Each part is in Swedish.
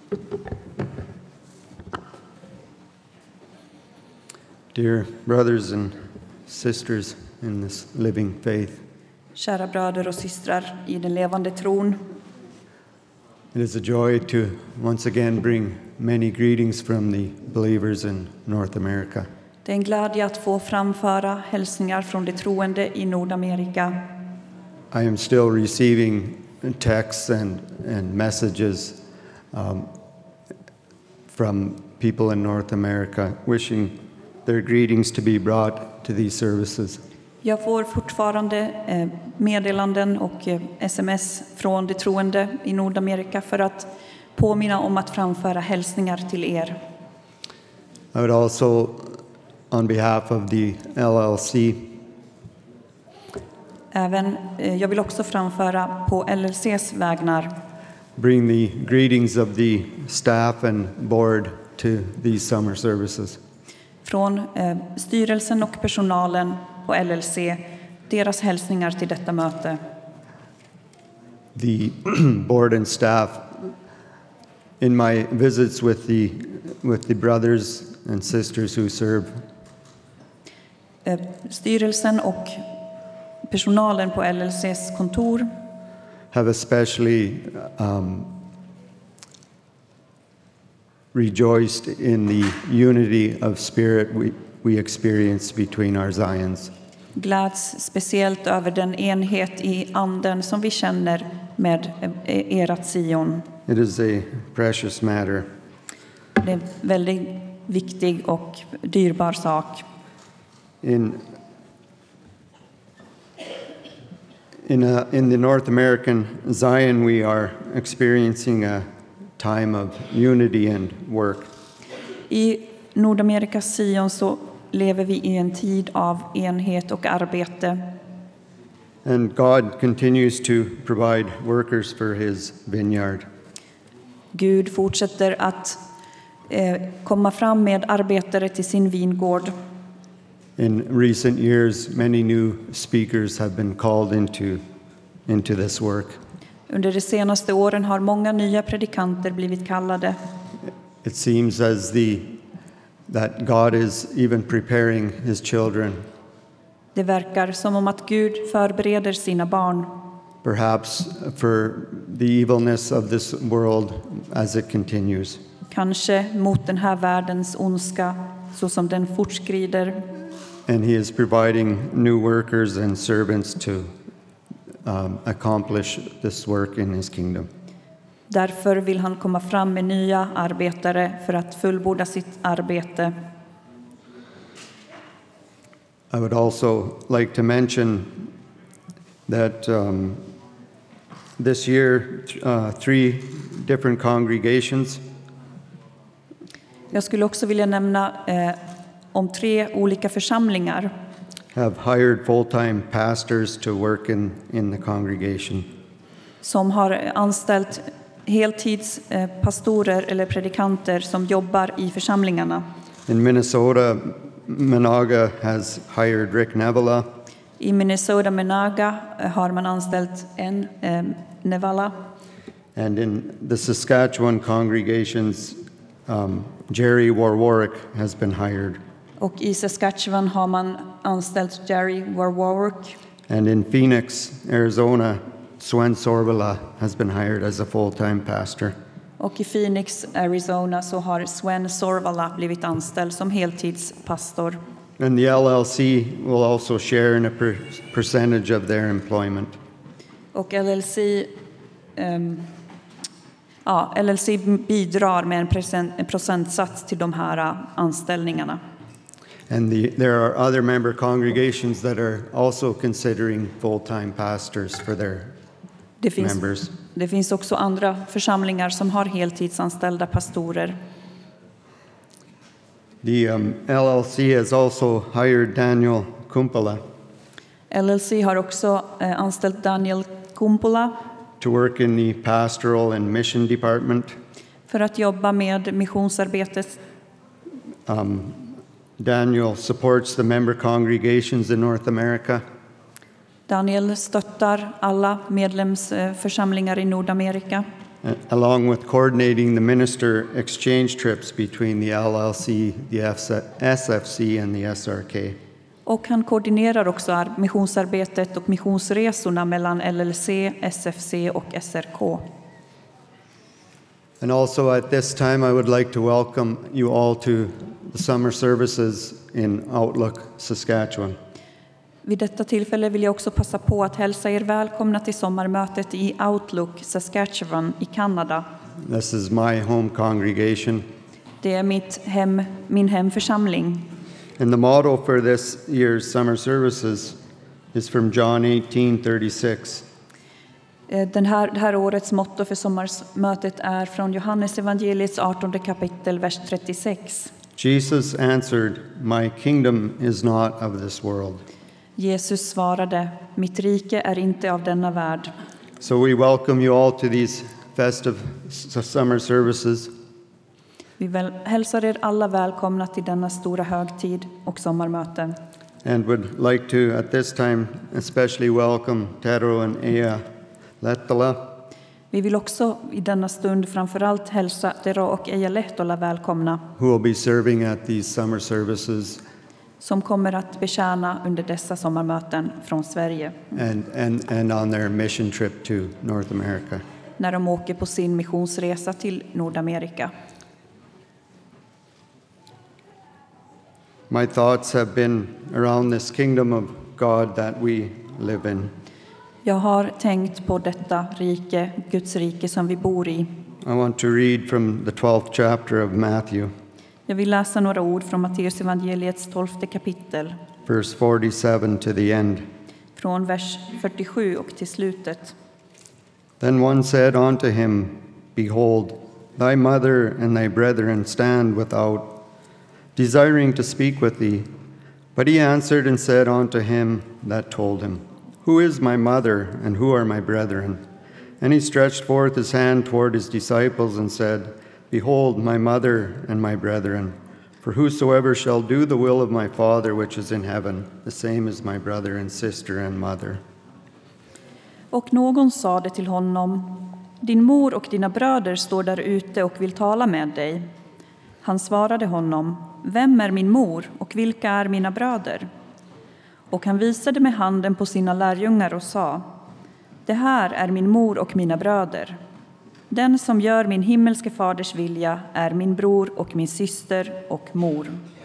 Dear brothers and sisters in this living faith, Kära bröder och systrar i den levande tron. it is a joy to once again bring many greetings from the believers in North America. Det är en glädje att få framföra hälsningar från de troende i Nordamerika. I am still receiving texts and messages from people in North America wishing their greetings to be brought to these services. Jag får fortfarande meddelanden och sms från de troende i Nordamerika för att påminna om att framföra hälsningar till er. I would also, on behalf of the LLC, Jag vill också framföra på LLCs vägnar bring the greetings of the staff and board to these summer services. från styrelsen och personalen på LLC, deras hälsningar till detta möte. The board and staff, in my visits with the brothers and sisters who serve, Styrelsen och personalen på LLCs kontor have especially rejoiced in the unity of spirit we experience between our Zions. gläds speciellt över den enhet i anden som vi känner med ert Sion. It is a precious matter. Det är en väldigt viktig och dyrbar sak. In the North American Zion, we are experiencing a time of unity and work. I Nordamerikas Sion så lever vi i en tid av enhet och arbete. And God continues to provide workers for his vineyard. Gud fortsätter att komma fram med arbetare till sin vingård. In recent years, many new speakers have been called into this work. Under de senaste åren har många nya predikanter blivit kallade. It seems as that God is even preparing his children, Det verkar som om att Gud förbereder sina barn, perhaps for the evilness of this world as it continues. kanske mot den här världens ondska så som den fortskrider. And he is providing new workers and servants to accomplish this work in his kingdom. Därför vill han komma fram med nya arbetare för att fullborda sitt arbete. I would also like to mention that this year 3 different congregations Jag skulle också vilja nämna om 3 olika församlingar have hired full-time pastors to work in the congregation. som har anställt heltidspastorer eller predikanter som jobbar i församlingarna. In Minnesota, Managa has hired Rick Nevela. I Minnesota Menaga har man anställt en Nevala. And in the Saskatchewan congregations, Jerry Warwick has been hired. Och i Saskatchewan har man anställt Jerry Warwick. And in Phoenix, Arizona, Sven Sorvela has been hired as a full-time pastor. Och i Phoenix, Arizona så har Sven Sorvala blivit anställd som heltidspastor. And the LLC will also share in a percentage of their employment. Och LLC bidrar med en procentsats till de här anställningarna. And there are other member congregations that are also considering full-time pastors for their members. Det finns också andra församlingar som har heltidsanställda pastorer. The LLC has also hired Daniel Kumpala LLC har också anställt Daniel Kumpula to work in the pastoral and mission department. för att jobba med missionsarbetet. Daniel supports the member congregations in North America. Daniel stöttar alla medlemsförsamlingar i Nordamerika. along with coordinating the minister exchange trips between the LLC, the SFC, and the SRK. Och han koordinerar också missionsarbetet och missionsresorna mellan LLC, SFC och SRK. And also at this time, I would like to welcome you all to the summer services in Outlook, Saskatchewan. Vid detta tillfälle vill jag också passa på att hälsa er välkomna till sommarmötet i Outlook, Saskatchewan i Kanada. This is my home congregation. Det är min hemförsamling. And the motto for this year's summer services is from John 18:36. Det här årets motto för sommarmötet är från Johannes evangeliets 18 kapitel, vers 36. Jesus answered, "My kingdom is not of this world." Jesus svarade, mitt rike är inte av denna värld. So we welcome you all to these festive summer services. Vi hälsar er alla välkomna till denna stora högtid och sommarmöte. And would like to, at this time, especially welcome Tero and Ea Lettala. Vi vill också i denna stund framförallt hälsa Tero och Eija Lehtola välkomna. Who will be serving at these summer services. Som kommer att betjäna under dessa sommarmöten från Sverige. And on their mission trip to North America. När de åker på sin missionsresa till Nordamerika. My thoughts have been around this kingdom of God that we live in. Jag har tänkt på detta rike, Guds rike som vi bor i. I want to read from the 12th chapter of Matthew. Jag vill läsa några ord från Matteus evangeliets 12:e kapitel. Verse 47 to the end. Från vers 47 och till slutet. Then one said unto him, Behold, thy mother and thy brethren stand without, desiring to speak with thee. But he answered and said unto him that told him, Who is my mother, and who are my brethren? And he stretched forth his hand toward his disciples and said, Behold, my mother and my brethren. For whosoever shall do the will of my Father which is in heaven, the same is my brother and sister and mother. Och någon sade till honom, din mor och dina bröder står där ute och vill tala med dig. Han svarade honom, vem är min mor och vilka är mina bröder? Och han visade med handen på sina lärjungar och sa, det här är min mor och mina bröder. Den som gör min himmelske faders vilja är min bror och min syster och mor.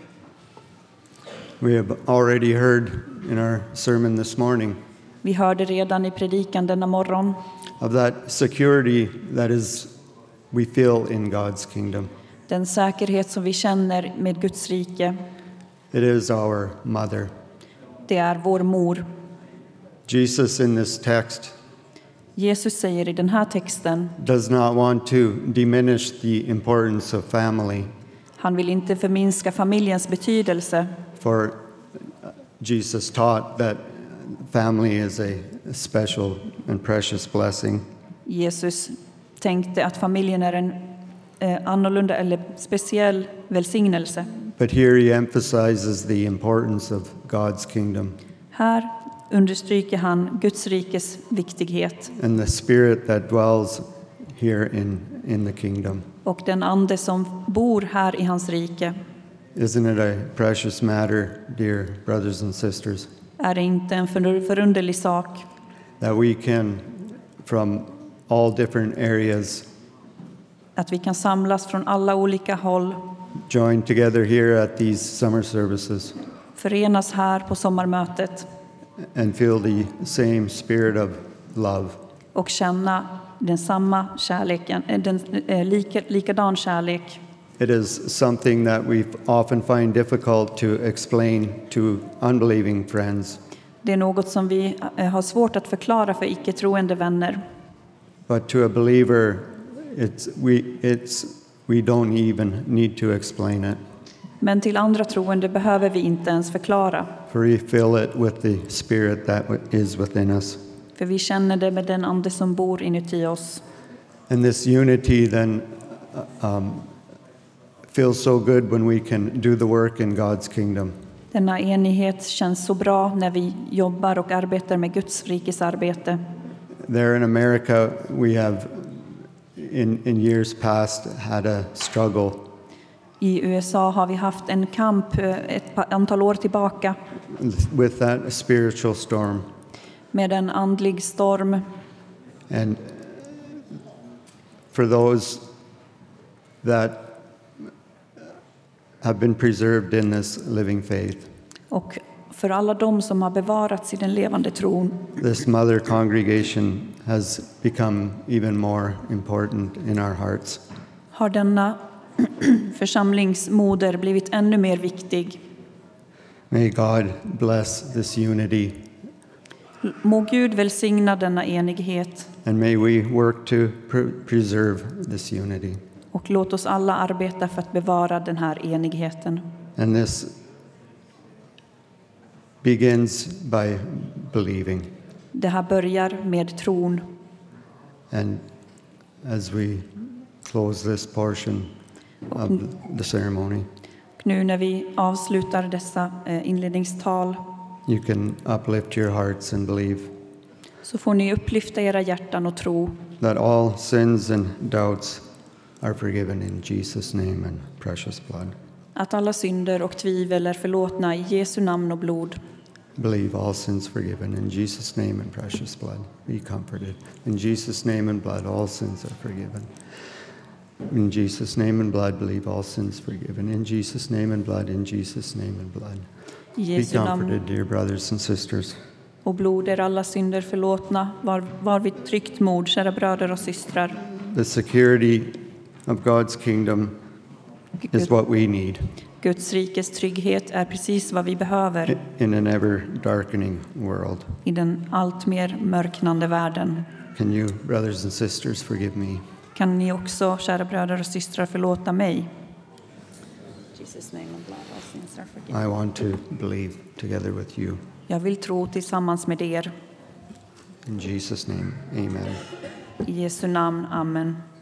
We have already heard in our sermon this morning Vi hörde redan i predikan denna morgon of that security that we feel in God's kingdom. den säkerhet som vi känner med Guds rike. It is our mother. Det är vår mor. Jesus in this text Jesus säger i den här texten does not want to diminish the importance of family. han vill inte förminska familjens betydelse. For Jesus taught that family is a special and precious blessing. Jesus tänkte att familjen är en annorlunda eller speciell välsignelse. But here he emphasizes the importance of God's kingdom. Här understryker han Guds rikes viktighet And the spirit that dwells here in the kingdom. och den ande som bor här i hans rike. Isn't it a precious matter, dear brothers and sisters, Är det inte en förunderlig sak that we can, from all different areas, att vi kan samlas från alla olika håll, join together here at these summer services förenas här på sommarmötet and feel the same spirit of love? och känna den samma kärleken, likadan kärlek. It is something that we often find difficult to explain to unbelieving friends. Det är något som vi har svårt att förklara för icke-troende vänner. But to a believer, we don't even need to explain it. Men till andra troende behöver vi inte ens förklara. For we feel it with the spirit that is within us. För vi känner det med den ande som bor inuti oss. And this unity then feels so good when we can do the work in God's kingdom. Denna enighet känns så bra när vi jobbar och arbetar med Guds rikes arbete. There in America, we have in years past had a struggle I USA har vi haft en kamp ett antal år tillbaka with that spiritual storm. med en andlig storm. And for those that have been preserved in this living faith, Och för alla de som har bevarats i den levande tron this mother congregation has become even more important in our hearts. har denna församlingsmoder blivit ännu mer viktig. May God bless this unity, Må Gud välsigna denna enighet and may we work to preserve this unity. och låt oss alla arbeta för att bevara den här enigheten. And this begins by believing. Det här börjar med tron. And as we close this portion of the ceremony, Och nu när vi avslutar dessa inledningstal you can uplift your hearts and believe så får ni upplyfta era hjärtan och tro that all sins and doubts are forgiven in Jesus' name and precious blood. att alla synder och tvivel är förlåtna i Jesu namn och blod. Believe all sins forgiven in Jesus' name and precious blood. Be comforted. In Jesus' name and blood, all sins are forgiven. In Jesus' name and blood, believe all sins forgiven. In Jesus' name and blood, in Jesus' name and blood. I Be Jesu comforted, namn dear brothers and sisters. och blod är alla synder förlåtna. Var vid tryggt mod, kära bröder och systrar. The security of God's kingdom is what we need Guds rikes trygghet är precis vad vi behöver in an ever darkening world. i den allt mer mörknande världen. Can you, brothers and sisters, forgive me? Kan ni också, kära bröder och systrar, förlåta mig? Jesus' name and blood, all sins are forgiven. I want to believe together with you. Jag vill tro tillsammans med er. In Jesus' name, amen. I Jesu namn, amen.